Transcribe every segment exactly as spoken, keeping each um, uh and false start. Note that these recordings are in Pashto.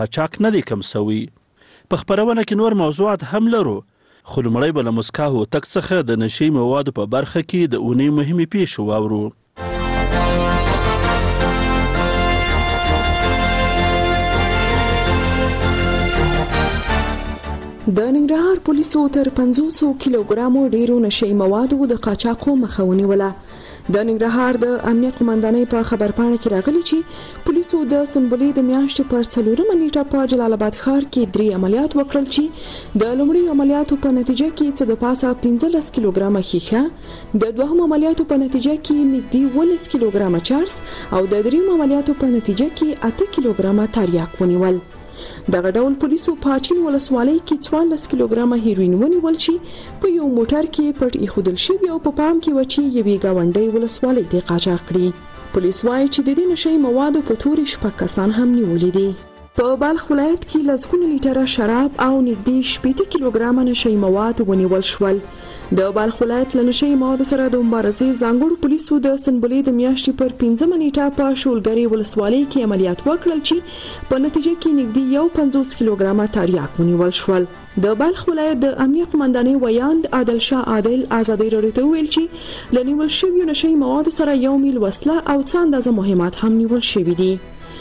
قاچاق نه دی کم سوی. په خپرونه کې نور موضوعات هم لرو، خو لومړی به له مسکا هوتک څخه د نشي موادو په برخه کې د اونۍ مهمې پیښې واورو. د ننګرهار پولیسو تر پنځوسو کیلوګرامو ډیرو نشي موادو د قاچاقو مخه ونیوله. د ننګرهار د امنیه قومندانۍ په خبرپاڼه کې راغلي چې پولیسو د سنبلې د میاشتې پر څلورمه نیټه په جلال آباد ښار کې درې عملیات وکړل چې د لومړي عملیاتو په نتیجه کې څه د پاسه پنځلس کیلوګرامه ښیښه، د دوهم عملیاتو په نتیجه کې نږدې ولس کیلوګرامه چارس او د دریم عملیاتو په نتیجه کې اته کیلوګرامه تریاک ونیول. دغه ډول پولیسو په اچین ولسوالۍ کې څوارلس کیلوګرامه هیروین ونیول چې په یو موټر کې پټ ایښودل شوي او په پام کې و چې یوې ګاونډۍ ولسوالۍ ته قاچاق کړي. پولیس وایي چې د دې نشي موادو په تورې شپږ کسان هم نیولي دي. په بلخ ولایت کې لسګونه لیټره شراب او نږدې شپېته کیلوګرامه نشي مواد ونیول شول. د بلخ ولایت له نشي موادو سره د مبارزې ځانګړو پولیسو د سنبلې د میاشتې پر پنځمه نیټه په شولګرې ولسوالۍ کې عملیات وکړل چې په نتیجه کې نږدې یو پنځوس کیلوګرامه تریاک ونیول شول. د بلخ ولایت د امنیه قومندانۍ ویاند عادل شاه عادل ازادي راډیو ته ویل چې له نیول شویو نشي موادو سره یو میل وسله او څه اندازه مهمات هم نیول شوي دي.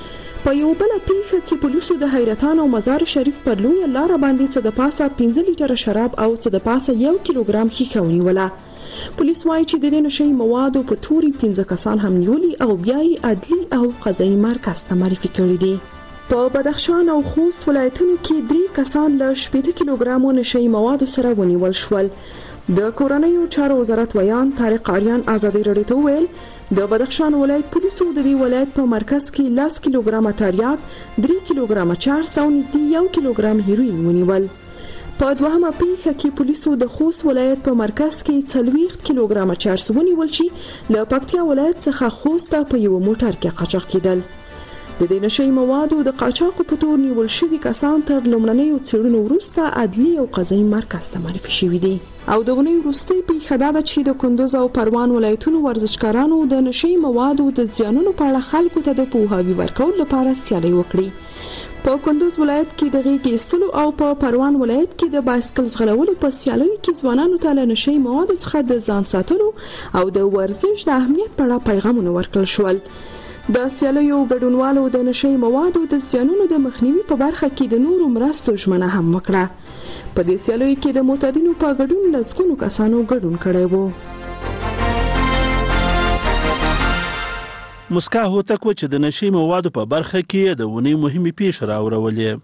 په یو بله پیښه کې پولیسو د حیرتان او مزار شریف پر لویه لاره باندې څه د پاسه پنځه لیټره شراب او څه د پاسه یو کیلوګرام ښیښه ونیوله. پولیس وایي چې د دې نشي موادو په توري پنځه کسان هم نیولي او بیا یې عدلي او قضایي مرکز ته معرفي کړي دي. په بدخشان او خوست ولایتونو کې درې کسان له شپېته کیلوګرامو نشي موادو سره ونیول شول. د کورنیو چارو وزارت ویان طارق آریان ازادي راډیو ته ویل د بدخشان ولایت پولیسو د دې ولایت په مرکز کې لس کیلوګرامه تریاک، درې کیلوګرامه چارس او نږدې یو کیلوګرام هیروین ونیول. په دوهمه پیښه کې پولیسو د خوست ولایت په مرکز کې څلوېښت کیلوګرامه چارس ونیول چې له پکتیا ولایت څخه خوست ته په یو موټر کې قاچاق کېدل. د دې نشي موادو د قاچاقو په تور نیول شوي کسان تر لومړنیو څېړنو وروسته عدلي او قضایي مرکز ته معرفي شوي دي. او د ونې وروستۍ پیښه دا ده چې د کندوز او پروان ولایتونو ورزشکارانو د نشي موادو د زیانونو په اړه خلکو ته د پوهاوي ورکولو لپاره سیالۍ وکړي. په کندوز ولایت کې د غېږ ایستلو او په پروان ولایت کې د بایسکل ځغلولو په سیالیو کې ځوانانو ته له نشي موادو څخه د ځان ساتلو او د ورزش د اهمیت په اړه پیغامونه ورکړل شول. د سیالیو ګډونوالو د نشي موادو د زیانونو د مخنیوي په برخه کې د نورو مرستو ژمنه هم وکړه. په دې سیالیو کې د معتادینو په ګډون لسګونو کسانو ګډون کړی و. مسکا هوتک و چې د نشي موادو په برخه کې د اونۍ مهمې پیښې راوړولې.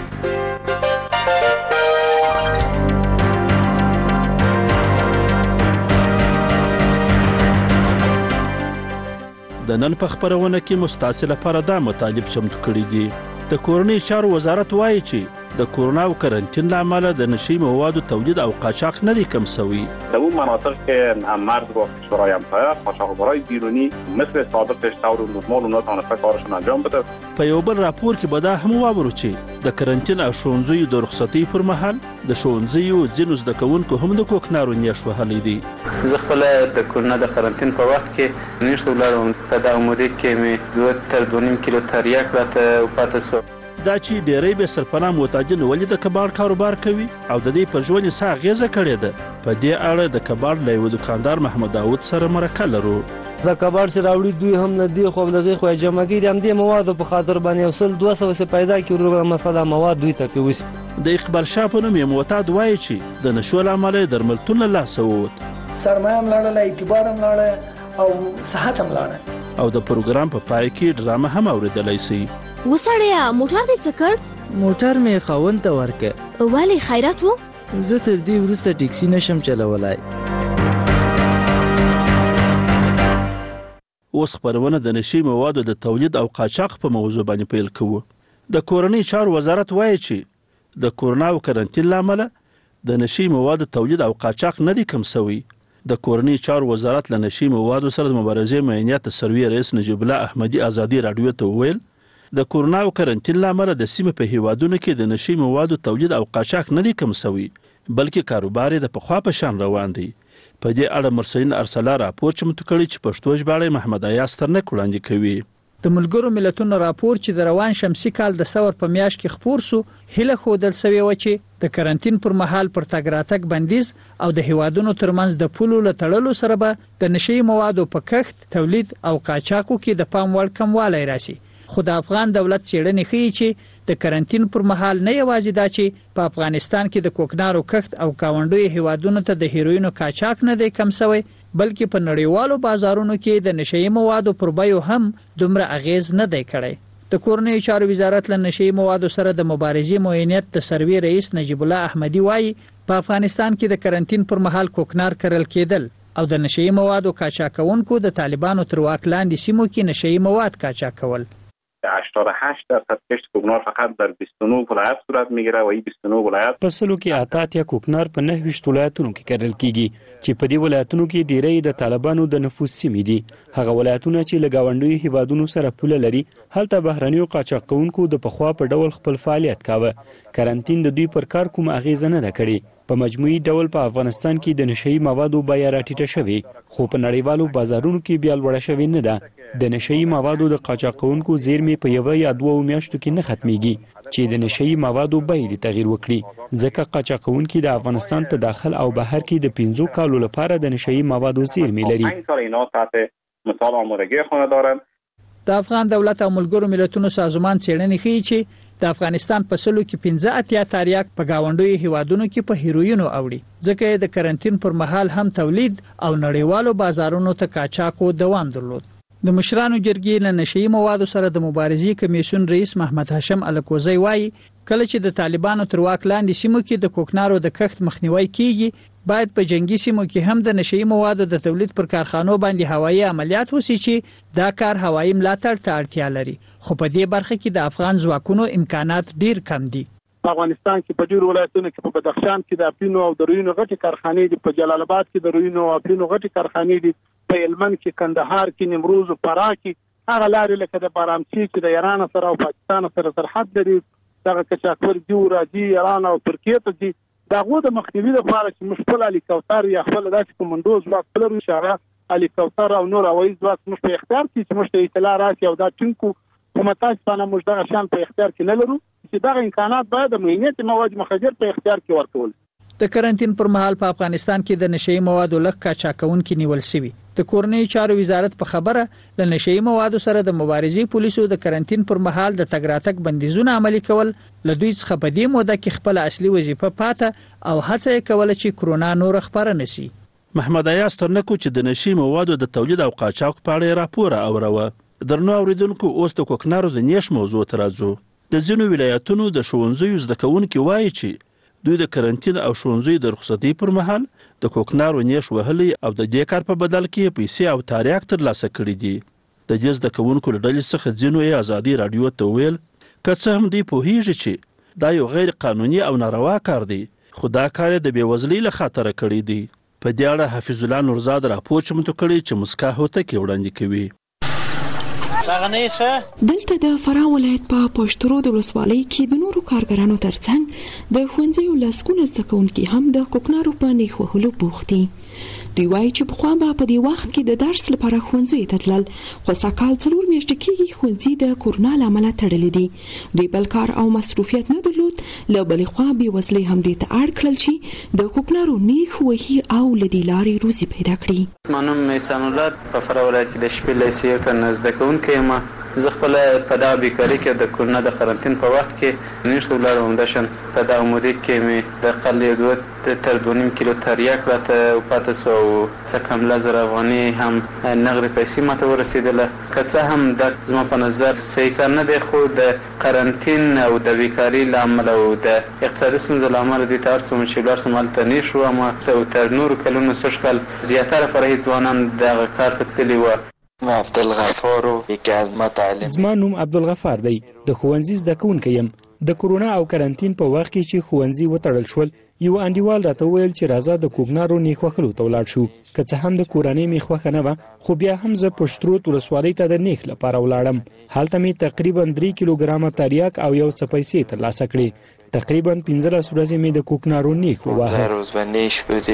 د نن په خپرونه کې مستاسې لپاره دا مطالب چمتو کړي دي. د کورنۍ چارو وزارت وایي چې د کرونا و کرنتین له امله د نشي موادو تولید او قاچاق نه دی کم سوی. در اون مناطق که هم مرز با کشورهای همسایه قاچاقبرای بیرونی مثل سابقش طور نرمال اونا تانسته کارشون انجام بده. په یو بل راپور کې به دا هم واورو چې د کرنتین او ښوونځیو د رخصتۍ پر مهال د ښوونځیو ځینو زده کوونکو هم د کوکنارو نیش وهلی دی. زه خپله د کرونا د کرنتین په وخت کې نیش ولاړم. په دغه موده کې مې دوه تر دوه نیم کیلو تریاک راته پاتې شو. دا چې ډېری بې سرپناه معتادین ولې د کباړ کاروبار کوي او د دې پر ژوند یې څه اغېزه کړې ده، په دې اړه د کباړ له یوه دوکاندار محمد داود سره مرکه لرو. د کباړ چې راوړي دوی هم له دې خوا له هغې خوا یې جمع کوي د همدې موادو په خاطر باندې یو سل دوه سوه چې پیدا کړي ورو مسله مواد دوی ته پرې وسي. د اقبال شاه په نوم یو معتاد وایي چې د نشو له امله یې درملتون له لاسه ووت. سرمایه هم لاړله، اعتبار هم لاړه او صحت هم لاړه. او د پروګرام په پای کې ډرامه هم اورېدلی سئ. وسړیه موټر دې څه کړ؟ موټر مې خاوند ته ورکړ. ولې خیرات و؟ زه تر دې وروسته ټیکسي نشم چلولی. اوس خپرونه د نشي موادو د تولید او قاچاق په موضوع باندې پیل کوو. د کورنۍ چارو وزارت وایي چې د کرونا او کرنتین له امله د نشي موادو تولید او قاچاق نه دی کم سوی. د کورنۍ چارو وزارت له نشي موادو سره د مبارزې معینیت سروي رئیس نجیب الله احمدي ازادي راډیو ته وویل د کرونا او کرنتین له امله د سیمې په هیوادونو کې د نشي موادو تولید او قاچاق نه دی کم سوی، بلکې کاروبار یې د پخوا په شان روان دی. په دې اړه مرسلین ارسلا راپور چمتو کړی چې پښتو ژباړه محمد ایاز ترنک وړاندې کوي. د ملګرو ملتونو راپور چې د روان شمسي کال د سور په میاشت کې خپور سو هله خودل سوي و چې د کرنټین پر مهال پر تګ راتګ بندیز او د هیوادونو ترمنځ د پولو لټړلو سره به د نشي موادو په کښت تولید او قاچاقو کې د پام وړ کموالی راسي. خو د افغان دولت څېړنې ښیي چې د کرنټین پر مهال نه یوازې دا چې په افغانستان کې د کوکنارو کښت او کاونډوي هیوادونو ته د هیروینو قاچاق نه دی کم شوی بلکې په نړیوالو بازارونو کې د نشئی موادو پر بیو هم دومره اغیز نه دی کړی. د کورنیو چارو وزارت له نشئی موادو سره د مبارزې معاونیت د سروي رئیس نجیب الله احمدي وایي په افغانستان کې د کرنټین پر مهال کوکنار کرل کېدل او د نشئی موادو قاچاقونکو د طالبانو تر واک لاندې سیمو کې نشئی مواد قاچاقول. هشتاد و هشت درصد کشت کوکنار فقط در بیست و نه ولایت صورت میگیره و این بیست و نه ولایت په سلو کې اتات یا کوکنار په نه ویشت ولایتونو کې کرل کیږي چې په دې ولایتونو کې ډیری د طالبانو د نفوذ سیمې دي. هغه ولایتونه چې له گاونډي هیوادونو سره پوله لري هلته بهرنیو قاچاقونکو د پخوا په ډول خپل فعالیت کاوه. کرنټین د دوی پر کار کوم اغیزه نه کړي. په مجموعي ډول په افغانستان کې د نشئی موادو بیه راټیټه شوې خو په نړیوالو بازارونو کې بیا لوړه شوې نه ده. د نشئی موادو د قاچاقونکو زیرمې په یو یا دوه میاشتو کې نه ختميږي چې د نشئی موادو بیه تغیر وکړي ځکه قاچاقونکو د افغانستان په داخل او بهر کې د پنځو کالو لپاره د نشئی موادو زیرمې لري. مثال آمادگی خونه دارن. د افغان دولت او ملګرو ملتونو سازمان څېړنې ښیي چې د افغانستان په سلو کې پنځه اتیا تاریاک په گاونډوي هیوادونو کې په هیروینو اوړي ځکه د کرنټین پر مهال هم تولید او نړیوالو بازارونو ته قاچاقو دوام درلود. د مشرانو جرګې له نشئی موادو سره د مبارزې کمیسیون رئیس محمد هاشم الکوزی وایي کله چې د طالبانو تر واک لاندې سیمو کې د کوکنارو د کښت مخنیوي کیږي باید په جنگي سیمو کې هم د نشئی موادو د تولید پر کارخانو باندې هوایي عملیات وشي چې دا کار هوایي ملاتړ ته اړتیا لري خو په دې برخه کې د افغان ځواکونو امکانات ډیر کم دي. په افغانستان کې په ډیرو ولایتونو کې په بدخشان کې د اپینو او د روینو غټي کارخانې دي، په جلال آباد کې د روینو او اپینو غټي کارخانې دي، په هلمند کې کندهار کې نیمروز او فراه کې هغه لارې لکه د بارامچی چې د ایران سره او پاکستان سره سرحد لري دغه قاچاقور دی راځي ایران او ترکیه ته دي. داغه د مخنیوي لپاره چې مشکل علي کوثر یا خپل داسې کومندوز ځواک پلرو اشاره علي کوثر او نور اوایي ځواک موږ په اختیار کې چې موږ ته اطلاع راسي او دا ټینکو کومتاج باندې موږ دغه شان په اختیار کې نه لرو چې دغه امکانات باید د مهنیت مواد مخدر په اختیار کې ورکول. د کرنټین پر مهال په افغانستان کې د نشئی موادو لږ قاچاقونکو نیول شوی. د کورنیو چارو وزارت په خبره ل نشئی موادو سره د مبارزې پولیسو د کرنټین پر مهال د تګ راتګ بندیزونه عملي کول ل دوی څخه په دې موده کې خپل اصلي وظیفه پاته او هڅه کوله چې کرونا نور خبره نشي. محمد ایاز ترنکو چې د نشئی موادو د تولید او قاچاق په اړه راپور اوروه. درنو اوریدونکو اوس د کوکنارو د نیش موضوع ته راځو. د ځینو ولایتونو د ښوونځیو زده کوونکي وایي چې دوی د کرنټین او ښوونځي د رخصتۍ پر مهال د کوکنارو نیش وهلي او د دې کار په بدل کې پیسې او تاریخ ترلاسه کړي دي. د دې زده کوونکو له ډلې څخه ځینو یې ازادي رادیو ته ویل که څه هم دوی پوهیږي چې دا یو غیر قانوني او ناروا کار دی خو دا کار د بېوزلۍ له خاطره کړی دی. په دې اړه حفیظ الله نورزاد راپور چمتو کړی چې مسکا هوتکې وړاندې کوي. دلته د فراه ولایت په پښتورو د ولسوالۍ کې د نورو کارګرانو ترڅنګ د ښوونځیو لسګونه زده کوونکي هم د کوکنارو په نیښ وهلو بوخت دي. دوی وایي چې پخوا به په دې وخت کې د درس لپاره ښوونځیو ته تلل خو سږکال څلور میاشتې کېږي ښوونځي د کورونا له امله تړلي دي. دوی بل کار او مصروفیت نه درلود له بلې خوا بېوزلۍ هم دې ته اړ کړل چې د کوکنارو نیښ وهي او له دې لارې روزي پیدا کړي. ما نوم احسان الله په فراه ولایت کې د شپې لیسې ته زده کوونکی یم. زه خپل په دغه بیکاري کې د کرونا د قرنټین په وخت کې نشته ولاړم همداشان په دغه موده کې مې د اقل یو دوه تر دوه نیم کیلو تریاک راته وپاته سوه او څه کم لس زره افغانۍ هم نغدې پیسې ماته ورسېدله. که څه هم دا زما په نظر صحیح کار نه دی خو د قرنټین او د بیکاري له امله او د اقتصادي ستونزو له امله دې ته اړ شوم چې ولاړ شم هلته نیش شوم او تر نورو کلونو سږ کال زیاتره فرهي ځوانان دغه کار ته تللي وه. ما عبدالغفار یکی از متعلم زما نوم عبدالغفار دی. د ښوونځي زده کوونکی یم. د کرونا او کرنټین په وخت کې چې ښوونځي وتړل شول یو انډیوال راته وویل چې راځه د کوکنارو نیښ وهلو ته ولاړ شو. که څه هم د کورنۍ مې خوښه نه وه خو بیا هم زه پشترود ولسوالۍ ته د نیښ لپاره ولاړم. هلته مې تقریبا درې کیلوګرامه تریاک او یو څه پیسې ترلاسه کړې. تقریبا پنځلس ورځې مې د کوکنارو نیښ وواهه.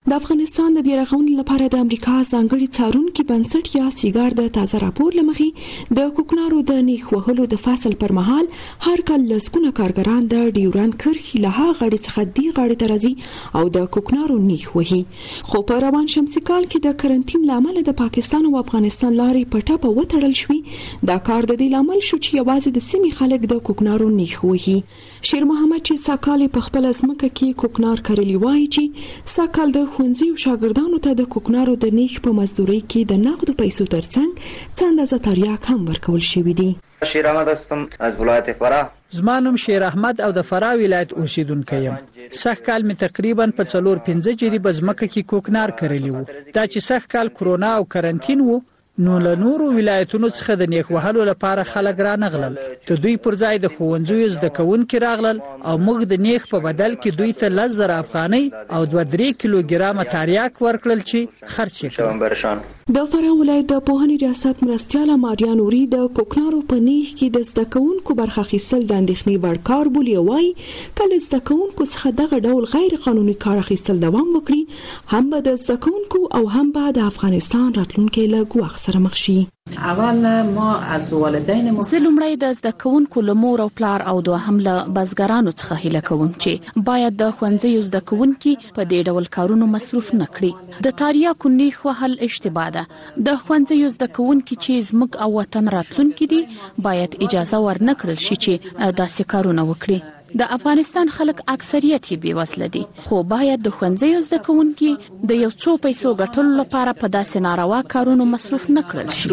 د افغانستان د بیارغونې لپاره د امریکا ځانګړي څارونکي بنسټ یا سیګار د تازه راپور لمخې د کوکنارو د نیخ وهلو د فصل پر مهال هر کال لسګونه کارګران د ډیوران کرښې له هغه غاړې څخه دې غاړې ته راځي او د کوکنارو نیخ وهي. خو په روان شمسي کال کې د کرنټین لامل د پاکستان او افغانستان لارې په ټاپه وتړل شوې. دا کار د دې لامل شو چې یوازې د سیمې خلک د کوکنارو نیخ وهي. شیر محمد چې ساکال په خپل ځمکه کې کوکنار کرلی وایي چې ساکال د ښوونځي او شاګردانو ته د کوکنارو د نیخ په مزدورۍ کې د نقدو پیسو ترڅنګ څه اندازه تریاک هم ورکول شوی دی. شیر احمد هستم از ولایت فراه. زما نوم شیر احمد او د فراه ولایت اوسیدونکی یم. سخت کال می تقریبا په څلور پنځه جریبه ځمکه کې کوکنار کرلی وو. دا چې سخت کال کرونا او کرنټین وو نو له نورو ولایتونو څخه د نیخ وهلو لپاره خلک را نغلل. د دوی پر ځای د ښوونځیو زده کوونکي راغلل او موږ د نیخ په بدل کې دوی ته لس زره افغانۍ او دوه درې کیلوګرامه تریاک ورکړل چې خرڅ کړل. د فراه ولایت د پوهنې ریاست مرستیاله ماریا نوري د کوکنارو په نیخ کې د زده کوونکو برخه اخیستل د اندېښنې وړ کار بولي. وایي کله زده کوونکو څخه دغه ډول غیر قانوني کار اخیستل دوام وکړي هم به د زده کوونکو او هم به د افغانستان راتلونکي له ګواښ سره مخ شي. اول ما از والدین ما زه لومړی د زده کوونکو له مور او پلار او دوهم له بزګرانو څخه هیله کوم چې باید د ښوونځیو زده کوونکي په دې ډول کارونو مصروف نه کړي. د تریاکو نیخ وهل اشتباه ده. د ښوونځیو زده کوونکي چې زموږ او وطن راتلونکي دي باید اجازه ورنه کړل شي چې داسې کارونه وکړي. د افغانستان خلک اکثریت یې بیوزله دي خو باید د ښوونځیو زده کوونکي د یو څو پیسو ګټلو لپاره په داسې ناروا کارونو مصروف نه کړل شي.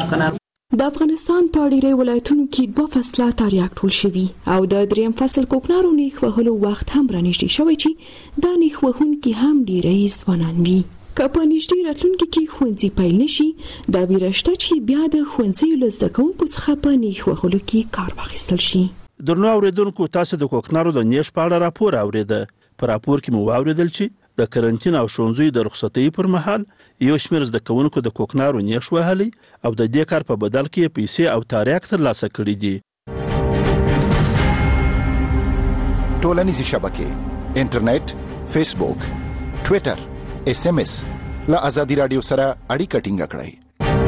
د افغانستان په ډیری ولایتونو کې دوه فصله تریاک ټول شوي او د دریم فصل کوکنارو نیخ وهلو وخت هم رانږدې شوی چې دا نیخ وهونکي هم ډیری ځوانان وي. که په نږدې راتلونکي کې ښوونځي پیل نشي دا ویره شته چې بیا د ښوونځیو له زده کوونکو څخه په نیخ وهلو کې کار واخیستل شي. درنو اوریدونکو تاسو د کوکنارو د نیش په اړه راپور اوریده. په راپور کې مو واوریدل چې د کرنټین او ښوونځیو د رخصتۍ پر مهال یو شمېر زده کوونکو د کوکنارو نیش وهلی او د دې کار په بدل کې پیسې او تریاک ترلاسه کړي دي. ټولنیزې شبکې انټرنیټ، فیسبوک، ټویټر، اس ام اس له ازادي رادیو سره اړیکه ټینګه کړئ.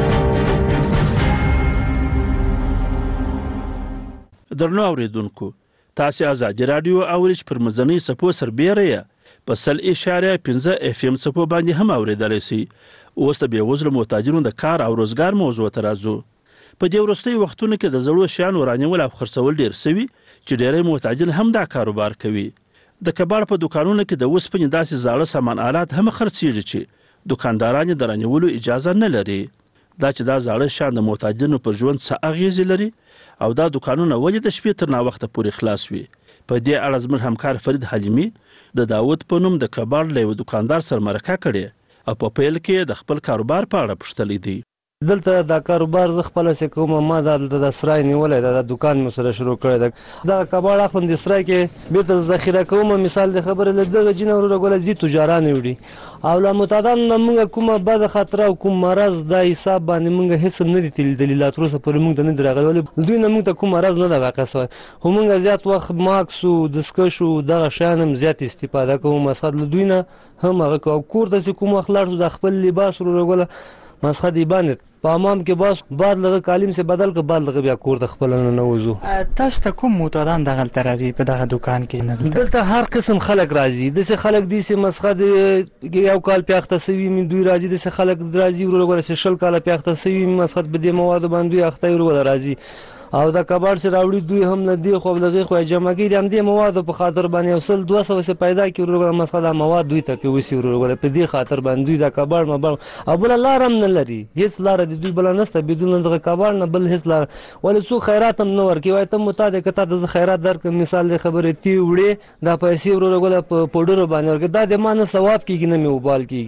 درنو اوریدونکو تاسو ازادي رادیو اورئ پر مزنی سپو سربېره په سل اشاریه پنځه اف ام سپو باندې هم اوریدلی شئ. اوس د بېوزلو محتاجینو د کار او روزګار موضوع ته راځو. په دې وروستیو وختونو کې د زړو شیانو رانیول او خرڅول ډېر سوي چې ډېری محتاجین هم دا کاروبار کوي. د کباړ په دکانونو کې د اوسپنې داسې زاړه سامان آلات هم خرڅېږي چې دکانداران یې د رانیولو اجازه نه لري. دا چې دا زاړه شیان د محتاجینو پر ژوند څه اغیزې لري او دا دکانونه ولې د شپې تر ناوخته پورې خلاص وي. په دې اړه زموږ همکار فرید حلیمي د داود په نوم د کباړ له یو دکاندار سره مرکه کړې او په پیل کې د خپل کاروبار په اړه پوښتلی دی. دلته دا کاروبار زه خپله چې کوم ما دلته د سرای نیولی ده، دا دکان مې سره شروع کړی ده. دغه کباړ اخلم د سرای کې بیرته ذخیره کوم. مثال د خبره له دغه جینه وروره ګوله ځي تجاران یې وړي او له متعدانو نه موږ کومه بده خطره او کوم مرض دا حساب باندې موږ هېڅ هم نه دي تللي لا تر اوسه پورې موږ ته نه دي راغلي. ولې دوی نه موږ ته کوم مرض نه ده واقع سوی خو موږ زیات وخت ماکس و دستکش و دغه شیان هم زیات استفاده کوو. مسخد له دوی نه هم هغه کوو. کور ته چې کوم وخت لاړ شو د خپل لباس وروره ګوله مسخد یې باندې په حمام کې باس بعد لغه کالیم سے بدل که بعد لغه بیا کور ته خپل نه نوځو. تاسو ته کوم معتادان دغلته راځي په دغه دکان کې؟ دلته هر قسم خلک راځي. داسې خلک دي چې مسخد یو کال پیاخته سوي مې دوی راځي. داسې خلک راځي وروره چې شل کاله پیاخته سوي مې مسخد په دې موادو باندې دوی اخته وروره راځي او دا کباړ چې راوړي دوی هم نه دی خو لغه خو جمع کړي هم دې موادو په خاطر باندې وصل دوه سوه سه پیدا کړي وروره مسخد مواد دوی ته پیوسی وروره په دې خاطر باندې دوی دا کباړ مبل او بل لار هم نه لري. هیڅ لار د دوی بل نسته بدون دغه کباړ نه بل هیڅ لار. ولې څو خیرات هم نه ورکوي. وای ته متاده کته د خیرات درکم مثال د خبرې تی وړي دا پیسې وروره ګل په پودر باندې ورکړي دا د مان ثواب کیږي نه مې وبال کیږي.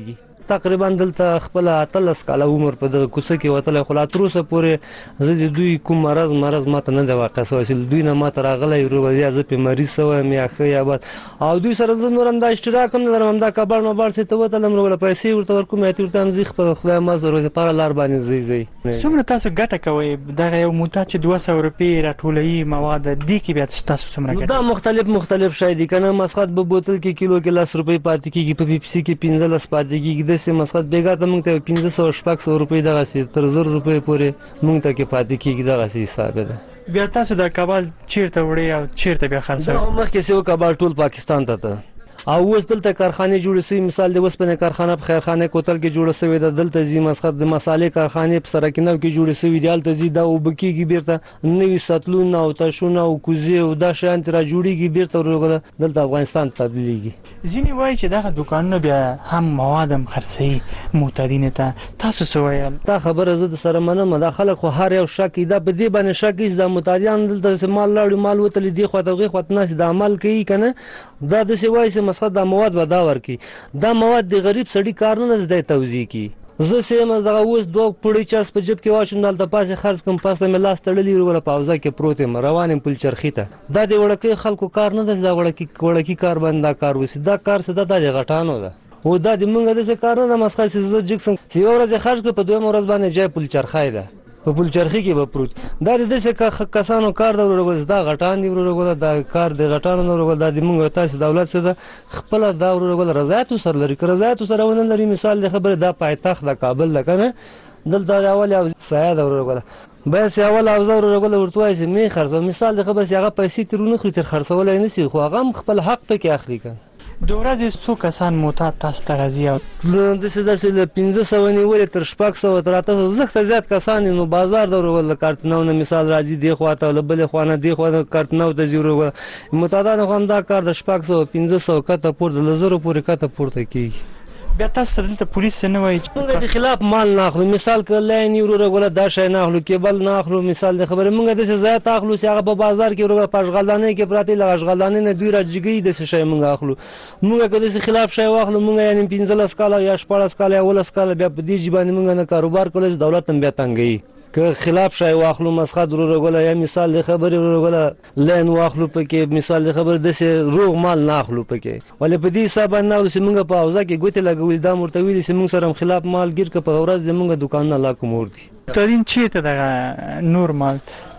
تقریبا دلته خپل اتلس کاله عمر په دغه کوڅه کې وتلی خو لا تر اوسه پورې زه د دوی کوم مرض مرض ماته نه دی واقع شوی چې دوی نه ماته راغلی یا زه پرې مریض شوی یم یا ښه یا بد او دوی سره زه نور هم دا اشتراک هم نه لرم همدا کباړ مباړ سې ته وتلم وروله پیسې ورته ورکوم یا ورته هم زه خپل خدای مزد روزي پاره لار باندې ځئ ځئ څومره تاسو ګټه کوئ دغه یو موټر چې دوه سوه روپۍ راټولوي مواد دې کې بیا تاسو څومره ګټه دا مختلف مختلف شی دي که نه مسخت په بوتل کې کیلو کې لس روپۍ پاتې کېږي په پیپسي کې پنځلس پاتې کېږي داسې مسخت بېګا ته موږ ته پنځه سوه شپږ سوه روپۍ دغسې تر زر روپۍ پورې موږ ته کې پاتې کېږي دغسې حساب ده بیا تاسو د کابل چیرته وړئ او چیرته بیا خرڅوئ مخکې سې و کابل ټول پاکستان ته ته او اوس دلته کارخانې جوړې شوي مثال د اوسپنې کارخانه په خیرخانه کوتل کې جوړه شوې ده دلته ځي مسخت د مسالې کارخانې په سرکینو کې جوړې شوي دي هلته ځي دا اوبه کېږي بیرته نوي سطلونه او تشونه او کوزې او دا شیان ترې راجوړېږي بیرته ورغله دلته افغانستان ته تبدیلېږي ځینې وایي چې دغه دوکانونه بیا هم مواد هم خرڅوي معتادینو ته تاسو څه ویل دا خبره زه د سره منم دا خلک خو هر یو شک کوي دا په دې باندې شک کوي چې دا معتادیان دلته مال لاړي مال وتلي دې خواته هغې خواته ناست دا عمل کوي که نه دا داسې وایي چې مسخت دا مواد به دا ورکي دا مواد د غریب سړي کار نه دی توزیع کی زه سیم دغه اوس دوه پوړی چرس په جیب کې واچوم دلته پاسې خرڅ کوم پاسه مې لاس تړلی وروله په حوزه کې پروت یم روان یم پل چرخي ته دا د وړکۍ خلکو کار نه دی دا وړکي وړکي کار باندې دا کار وسي دا کار څه ده دا د غټانو ده او دا د موږ داسې کار نه ده مسخه چې زه جګ سم چې یوه ورځ یې خرڅ کړو په دویمه ورځ باندې جای پل چرخی ده په پل چرخي کې به پروت دا د داسې کسانو کار ده ورورګل دا غټان دي ورورګل دا کار د غټانو نه ورورګل دا د موږ تاسې دولت څه ده خپله دا ورورګل رضایت ورسره لري که رضایت ورسره ونه لري مثال د خبرې دا پایتخت د کابل ده که نه دلته د اول یو سایه ده ورورګله باید چې اول اوزه ورورګله ورته وایي چې مې خرڅوه مثال د خبرې چې هغه پیسې ترې ونه خوري تر خرڅولی نه شي خو هغه هم خپل حق پکې اخلي که د ورځې څو کسان معتاد تاسو ته راځي داسې داسې له پنځه سوه نیولې تر شپږ سوه تر اته سوه زښته زیات کسان دي نو بازار د ورغل له کارتنو نه مثال راځي دې خوا ته له بلې خوا نه دې خوا نه کارتنو ته ځي ورغل معتادانو خو هم دا کار د شپږ سوه پنځه سوه کته پورته له زرو پورې کته پورته کېږي بیا تاسو ته دلته پولیس څه نه وایي موږ د خلاف مال نه اخلو مثال که لاین یې ورغله دا شی نه اخلو کیبل نه اخلو مثال د خبرې موږ داسې ضایع اخلو چې هغه په بازار کې ورغله په اشغالدانۍ کې پراته له اشغالدانۍ نه دوی راجګوي داسې شی موږ اخلو موږ که داسې خلاف شی واخلو موږ یعنې پنځلس کاله یا شپاړس کاله یا اوولس کاله بیا په دې جې باندې موږ نه کاروبار کولی چې دولت هم بیا تنګوي که خلاف شای واخلو مسخت ورغله یا مثال د خبرې ورغله لاین واخلو پکې مثال د خبرې داسې روغ مال نه اخلو پکې ولې په دې حساب باندې نه اخلو چې موږ په حوزه کې ګوتې لګولي دا ورته ویلي چې موږ سره هم خلاف مال ګیر که په ورځ د موږ دوکانونه لا کوم ور دي معتادین چیرته دغه نور مال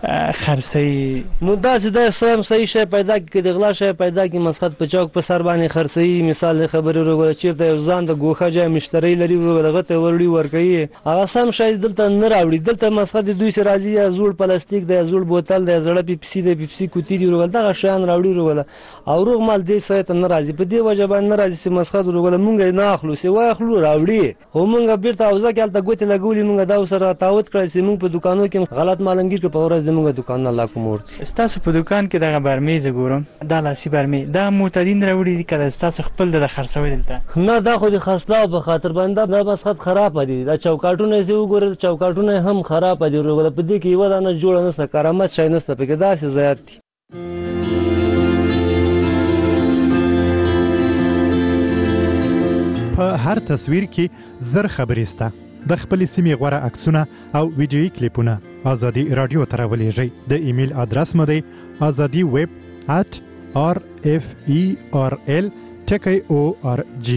خرڅوي نو داسې دا سم صحیح شی پیدا کړي که د غلا شی پیدا کړي مسخت په چوک په سر باندې خرڅوي مثال د خبرې ورغله چېرته یو ځان د ګوښه جای مشتری لري ورغله هغه ته وروړي ورکوي هغه سم شی دلته نه راوړي دلته مسخت د دوی سره راځي یا زوړ پلاستیک دی یا زوړ بوتل دی یا زړه پیپسي دی پیپسي کوتي دي ورغله دغه شیان راوړي ورغله او روغ مال دې سړی ته نه راځي په دې وجه باندې نه راځي چې مسخت ورغله موږ یې نه اخلو چې واخلو راوړي خو موږ بیرته حوزه کې هلته ګوتې لګولي موږ دا ورسره تعهد کړی چې موږ په دوکانو کې غلط مال هم ګیر کړو په ورځ د موږ دوکانونه لا کوم ور دي ستاسو په دوکان کې دغه برمې زه ګورم دا لاسي برمې دا معتادین راوړي دي که ستاسو خپل د خرڅوي دلته نه دا خو د خرڅلاو په خاطر باندې دا مسخت خرابه دي دا چوکاټونه یې وګورئ چوکاټونه هم خرابه دي ورغله په دې کې یوه دانه جوړه نشته کرامت شی نشته پکې داسې ضایعات دي په هر تصویر کې زر خبرې شته د خپلې سیمې غوره عکسونه او ویډیویي کلیپونه ازادي راډیو ته راولیږئ د ایمیل ادرس مو دی ازادي ویب ات آر اف ای آر ال ټکی او آر جی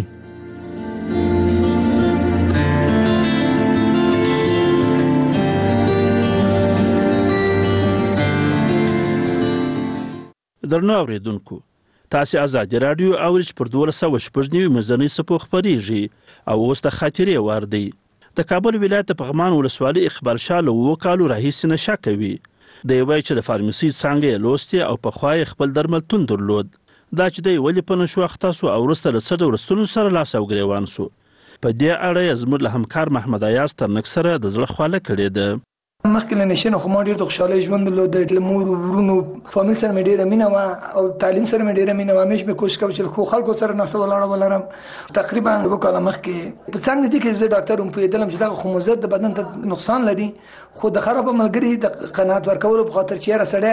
درنو اوریدونکو تاسې ازادي راډیو اورئ چې پر دولس سوه شپږ نوي منځنۍ څپو خپرېږي او اوس د خاطرې وار دی د کابل ولایت د پغمان ولسوالۍ اقبال شاه له اووه کالو راهیسې نشه کوي دی وایي چې د فارمسي څانګه یې لوستې او پخوا یې خپل درملتون درلود دا چې دی ولې په نشو اخته سو او وروسته له څه ډول ستونزو سره لاس او ګرېوان سو په دې اړه یې زموږ له همکار محمد ایاز ترنک سره د زړه خواله کړې ده مخکې له نشې نه خو ما ډېر د خوشحالۍ ژوند درلود له مور ورونو فامیل سره مې ډېره مینه وه او تعلیم سره مې ډېره مینه وه همیش مې کوشش کوم چې ښو خلکو سره ناسته ولاړه ولرم تقریبا اووه کاله مخکې په څنګ دي کې زه ډاکټر وم پوهېدلم چې دغه خو مضر د بدن ته نقصان لري خو د خرابه ملګري د قناعت ورکولو په خاطر چې یاره سړی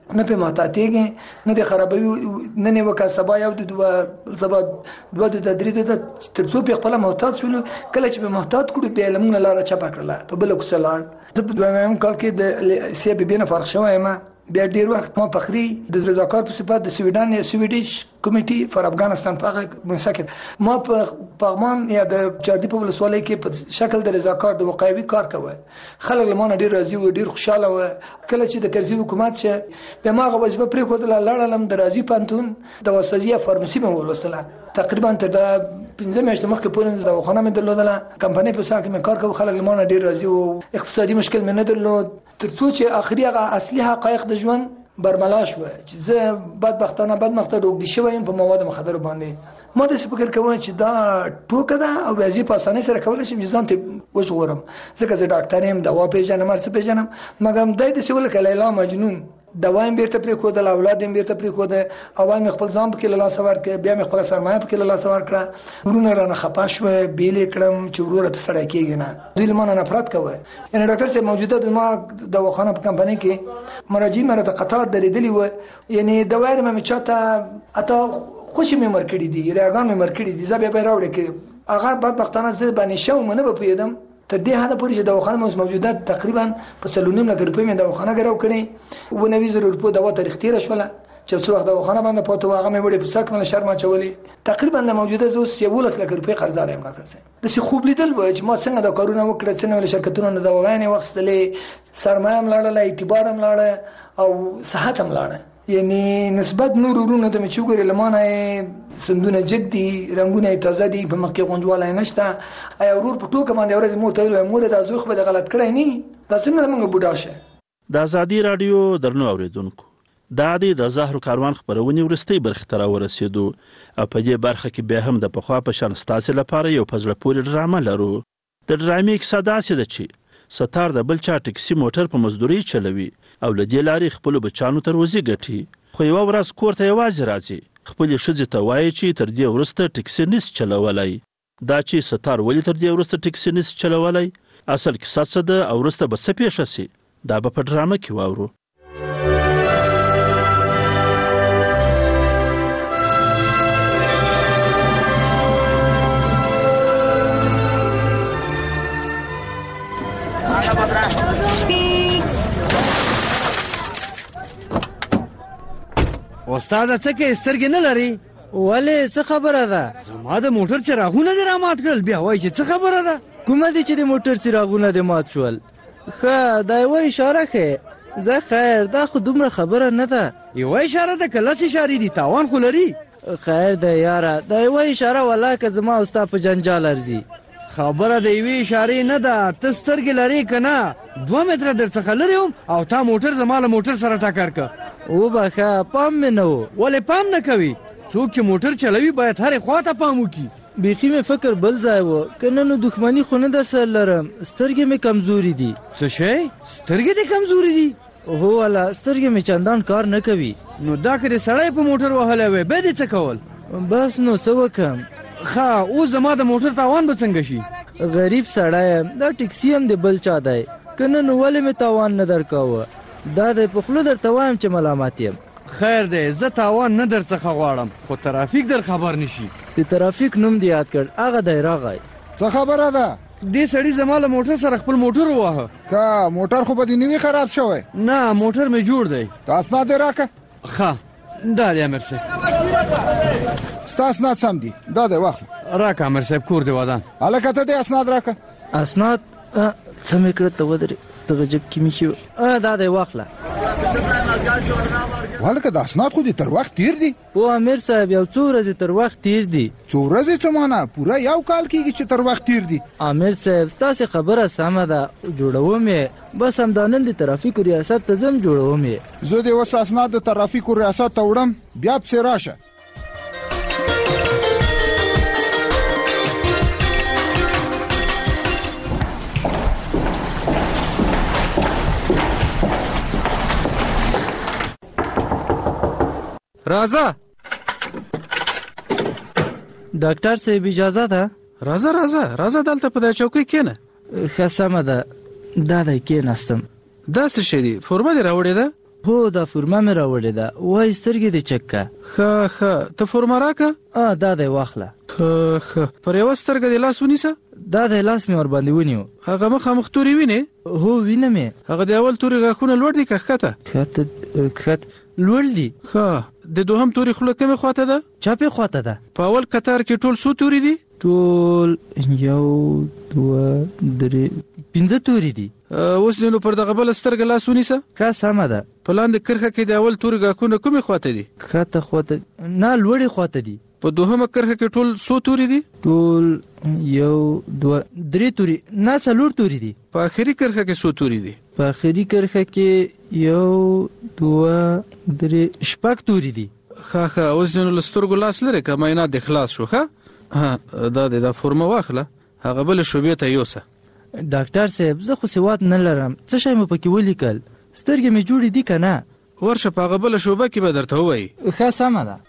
نه په محتاطېږي نه د خرابوي نن یې وکړه سبا یو د دوه سبا دوه د درې د تر څو په خپل محتاط شول کله چې په محتاط کړو بیا لمون لاره چپه کړله په بل کوڅه لاړ زه په دویم کال کې د سی بي بي نه فارغ شوم بیا ډیر وخت ما فخري د رضاکار په صفت د سویډن یا سویډیش کمیټي فار افغانستان په مسکر ما په پغمان یا د چاردی په ولسوالۍ کې په شکل د رضاکار د وقایوي کار کوي خلک لمانه ډیر راضي و ډیر خوشاله و کله چې د کرزي حکومت شه بیا ما غوښبه پرې کوله لاړم د راضي پانتون د وسازیه فارماسي مې ولوستله تقریبا تر پنځه میاشتې مخکې پورې د خانه مې درلودله کمپنۍ په ساکه مې کار کوم خلک لمانه ډیر راضي و اقتصادي مشکل مې نه درلود تر څو چې اخري هغه اصلي حقایق د ژوند برملا شو چې زه بدبختانه بدبخته روږدي شوم په مواد مخدر باندې ما د فکر کوم چې دا ټوکه ده او بیا په اسانۍ سره کولای شم چې ځان ته وژغورم ځکه زه ډاکټر یم دوا پیژنم هر څه پیژنم مګر دای د سیول کله لیلا مجنون دوایم بیرته پرې خو د اولاد یې بیرته پرې خو د اول مې خپل ځان په کې لاس ور کړ بیا مې خپل سرمایه په کې لاس ور کړ ورونه رانه خپه شو بیل کړم چې ورور ته سړی کېږي نه دوی لمانه نفرت کوي یعنی ډاکټر سره موجوده د ما د وخانه په کمپنۍ کې مراجعین مره ته قطار درېدلی و یعنی دوایر مې چاته اته خوشي مې مرکړې دي راغان مې مرکړې دي زه به راوړې کې هغه بدبختانه زه باندې شو منه به پیدم تر دې حد پورې چې دواخانه مو موجوده تقریبا په سلونیم لک روپۍ مې دواخانه غراو کړې و نوي زره روپۍ دوا تاریخ تیر شوله چې څو وخت دواخانه باندې پاتو هغه مې وړي په ساک مله شرم چولې تقریبا د موجوده زو سیولس لک روپۍ قرضدار یم راځي د سی خوب لیدل و چې ما څنګه د کارونه وکړه څنګه ول شرکتونو نه دواګانې وخستلې سرمایه ملاړه اعتبار ملاړه او صحت ملاړه یعنی نسبت نور ورونه ته چې وګورې لمانه سندونه جدي رنگونه تازه دي په مخ کې غونجواله نشته ایا ورور په ټوکه باندې ورځ مور ته ویل مور د ازوخ به غلط کړی نه دا څنګه موږ بوډا شه د ازادي رادیو درنو اوریدونکو دا د زهر کاروان خبرونې ورستۍ برخه تر ورسېدو او په دې برخه کې به هم د پخوا په شان ستاسو لپاره یو پزړه پورې ډرامه لرو د ډرامې کیسه داسې ده چې ستار د بل چا ټکسي موټر په مزدوري چلوي او له دې لارې خپل بچانو تر وزي ګټي خو یو ورځ کور ته یوازې راځي خپل ښځې ته وایي چې تر دې وروسته ټکسي نس چلولای دا چې ستار ولې تر دې وروسته ټکسي نس چلولای اصل کیسه څه ده او وروسته به څه پیښه شي دا به په ډرامه کې واورو استاد څه کې سترګې نه لري ولې څه خبره ده زما د موټر چراغونه دې رامات کړل بیا وایي چې څه خبره ده کومه دي چې د موټر چراغونه دې مات شول ښه دا یوه اشاره ښیي زه خیر دا خو دومره خبره نه ده یوه اشاره ده که لس اشارې دي تاوان خو لري خیر ده یاره دا یوه اشاره والله که زما او ستا په جنجال ارځي خبره د یوې اشارې نه ده ته سترګې لرې که نه دوه متره در څخه لرې وم او تا موټر زما له موټر سره ټکر که وبخه پام مې نه و ولې پام نه کوي څوک چې موټر چلوي باید هرې خوا ته پام وکړي بیخي مې فکر بل ځای و که نه نو دښمني خو نه در سره لرم سترګې مې کمزوري دي څه شی سترګې دې کمزوري دي هو والا سترګې مې چندان کار نه کوي نو دا که دې سړی په موټر وهلی وی بیا دې څه کول بس نو څه وکړم ښه اوس زما د موټر تاوان به څنګه شي غریب سړی یم دا ټکسي هم د بل چا دی که نه نو ولې مې تاوان نه درکاوه دا دی په خوله درته وایم چې ملامت یم خیر دی زه تاوان نه در څخه غواړم خو ترافیک در خبر نشي د ترافیک نوم دې یاد کړ هغه دی راغی څه خبره ده دې سړي زما له موټر سره خپل موټر وواهه ښه موټر خو به دې نوي خراب شوی نه موټر مې جوړ دی ته اسناد یې راکړه ښه دا دی امر صاحب ستا اسناد سم دي دا دی واخله راکړه امر صاحب کور دې ودان هلکه ته دې اسناد راکړه اسناد څه مې کړه ته ودرې دغه جب کې مې شو دا دی واخله هلکه د اسناد خو دې تر وخت تیر دي او امیر صاحب یو څو ورځې تر وخت تیر دي څو ورځې څه مانه پوره یو کال کېږي چې تر وخت تیر دي امیر صاحب ستاسې خبره سمه ده جوړوم یې بس همدا نن د ترافیکو ریاست ته ځم جوړوم یې زه دې اوس اسناد د ترافیکو ریاست ته وړم بیا پسې راشه راځه ډاکټر صاحب اجازه ده راځه راځه راځه دلته په دې چوکۍ کېنه ښه سمه ده دا دی کېناستم دا څه شی دی فورمه دې راوړې ده هو دا فورمه مې راوړې ده وایي سترګې دې چک که. ښه ښه ته فورمه راکه. ا دا دی واخله. ښه ښه پر یوه سترګه دې لاس ونیسه. دا دی لاس مې ورباندې ونیو. هغه مخامخ تورې وینې؟ هو وینم یې. هغه د اول تورې غاښونه لوړ دي که ښکته؟ ښکته ښکته لوړ دي. ښه د دوهم تورې خوله کومې خواته ده؟ چپې خواته ده. په اول کتار کې ټول څو تورې دي؟ ټول یو دوه درې پنځه تورې دي. اوس دې نو پر دغه بله سترګه لاس ونیسه. ښه سمه ده. په لاندې کرښه کې د اول تورې غاښونه کومې خواته دي؟ ښکته خواته نه لوړې خواته دي. په دوهمه کرښه کې ټول څو تورې دي؟ ټول یو دوه درې تورې نه څلور تورې دي. په آخري کرښه کې څو تورې دي؟ په آخري کرښه کې یو دوه درې شپږ تورې دي. ښه ښه اوس دې نو له سترګو لاس لرې که معاینات دې خلاص شو. ښه ها دا دې دا فورمه واخله هغه بلې شعبې ته یوسه. ډاکټر صاحب زه خو سواد نه لرم څه شی مې پکې ولیکل سترګې مې جوړې دي که نه؟ ورشه په هغه بله شعبه کې به درته ووایي. ښه سمه ده.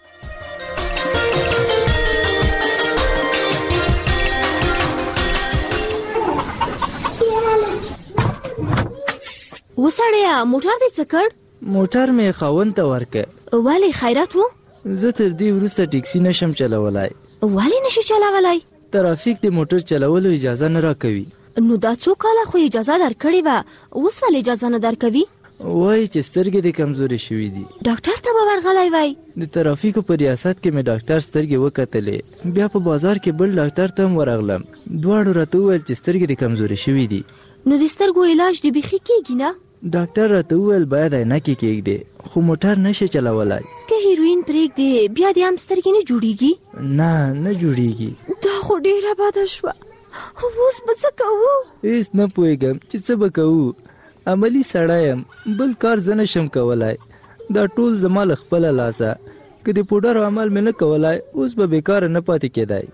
وسړیه موټر دې څه کړ؟ موټر مې خاوند ته ورکه. ولې خیرات و؟ زه تر دې وروسته ټیکسي نشم چلولای. ولې نشي چلولای؟ ترافیک د موټر چلولو اجازه نه راکوي. نو دا څو کاله خو اجازه درکړې وه اوس ولې اجازه نه درکوي؟ وایي چې سترګې دې کمزورې شوي دي. ډاکټر ته به ورغلی وای؟ د ترافیکو په ریاست کې مې ډاکټر سترګې وکتلې بیا په بازار کې بل ډاکټر ته هم ورغلم دواړو راته وویل چې سترګې دې کمزورې شوي دي. نو د سترګو علاج دې بیخي کېږي نه؟ ډاکټر راته وویل باید عینکې کېږدې خو موټر نشي چلولای. که هیروین پرېږدې بیا دې هم سترګې نه جوړېږي؟ نه نه جوړېږي. دا خو ډېره بده شوه. اوس به څه کوو؟ هېڅ نه پوهېږم چې څه به کوو. عملي سړی یم بل کار زه نشم کولی. دا ټول زما له خپله لاسه که د پوډرو عمل مې نه کولی اوس به بېکاره نه پاتې کېدی.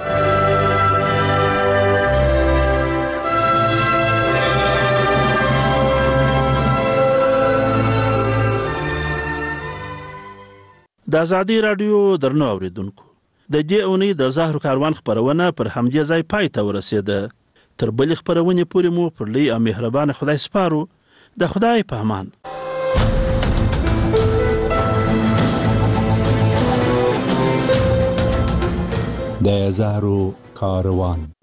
د ازادي راډیو درنو اوریدونکو د دې اونۍ د زهرو کاروان خپرونه پر همدې ځای پای ته ورسېده. تر بلې خپرونې پورې مو پر لوی او مهربانه خدای سپارو. د خدای په امان. د زهرو کاروان